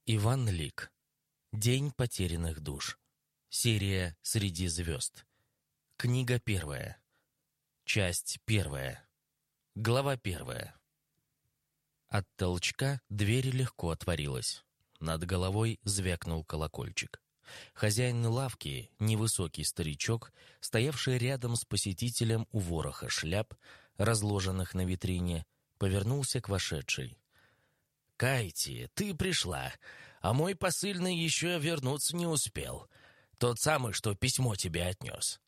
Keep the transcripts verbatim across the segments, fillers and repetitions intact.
Иван Лик. День потерянных душ. Серия «Среди звезд». Книга первая. Часть первая. Глава первая. От толчка дверь легко отворилась. Над головой звякнул колокольчик. Хозяин лавки, невысокий старичок, стоявший рядом с посетителем у вороха шляп, разложенных на витрине, повернулся к вошедшей. «Кайти, ты пришла, а мой посыльный еще вернуться не успел. Тот самый, что письмо тебе отнес».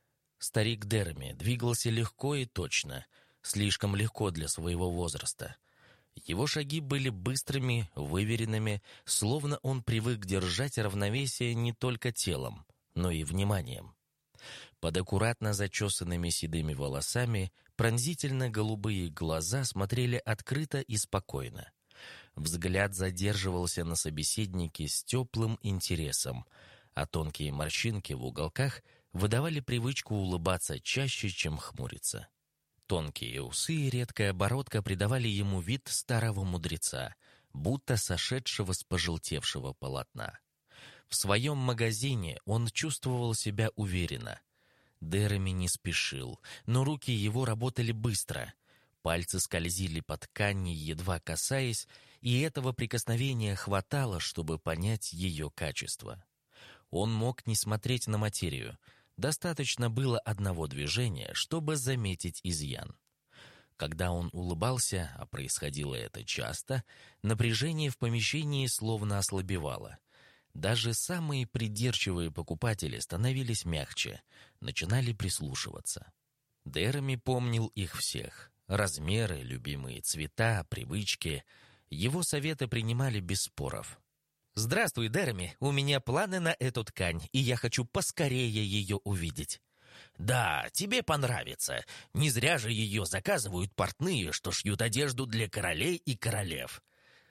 Старик Дерми двигался легко и точно, слишком легко для своего возраста. Его шаги были быстрыми, выверенными, словно он привык держать равновесие не только телом, но и вниманием. Под аккуратно зачесанными седыми волосами пронзительно-голубые глаза смотрели открыто и спокойно. Взгляд задерживался на собеседнике с теплым интересом, а тонкие морщинки в уголках выдавали привычку улыбаться чаще, чем хмуриться. Тонкие усы и редкая бородка придавали ему вид старого мудреца, будто сошедшего с пожелтевшего полотна. В своем магазине он чувствовал себя уверенно. Дерми не спешил, но руки его работали быстро. Пальцы скользили по ткани, едва касаясь, и этого прикосновения хватало, чтобы понять ее качество. Он мог не смотреть на материю. Достаточно было одного движения, чтобы заметить изъян. Когда он улыбался, а происходило это часто, напряжение в помещении словно ослабевало. Даже самые придирчивые покупатели становились мягче, начинали прислушиваться. Дерми помнил их всех. Размеры, любимые цвета, привычки. Его советы принимали без споров. «Здравствуй, Дерми, у меня планы на эту ткань, и я хочу поскорее ее увидеть». «Да, тебе понравится. Не зря же ее заказывают портные, что шьют одежду для королей и королев».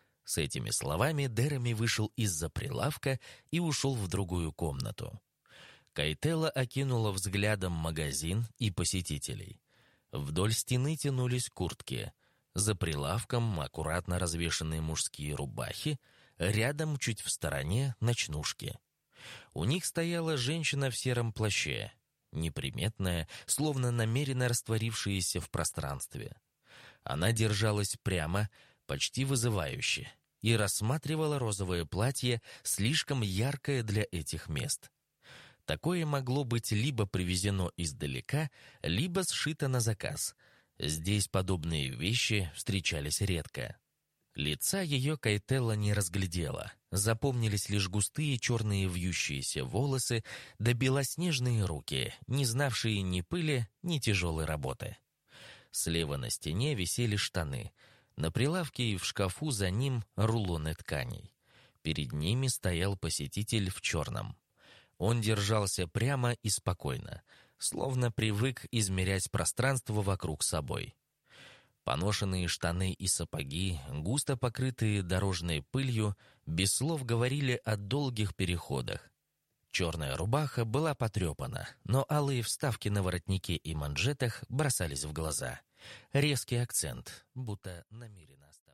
С этими словами Дерми вышел из-за прилавка и ушел в другую комнату. Кайтела окинула взглядом магазин и посетителей. Вдоль стены тянулись куртки. За прилавком аккуратно развешанные мужские рубахи, рядом, чуть в стороне, ночнушки. У них стояла женщина в сером плаще, неприметная, словно намеренно растворившаяся в пространстве. Она держалась прямо, почти вызывающе, и рассматривала розовое платье, слишком яркое для этих мест. Такое могло быть либо привезено издалека, либо сшито на заказ. Здесь подобные вещи встречались редко. Лица ее Кайтелла не разглядела. Запомнились лишь густые черные вьющиеся волосы да белоснежные руки, не знавшие ни пыли, ни тяжелой работы. Слева на стене висели штаны. На прилавке и в шкафу за ним рулоны тканей. Перед ними стоял посетитель в черном. Он держался прямо и спокойно, словно привык измерять пространство вокруг собой. Поношенные штаны и сапоги, густо покрытые дорожной пылью, без слов говорили о долгих переходах. Черная рубаха была потрепана, но алые вставки на воротнике и манжетах бросались в глаза. Резкий акцент, будто намеренно оставлен.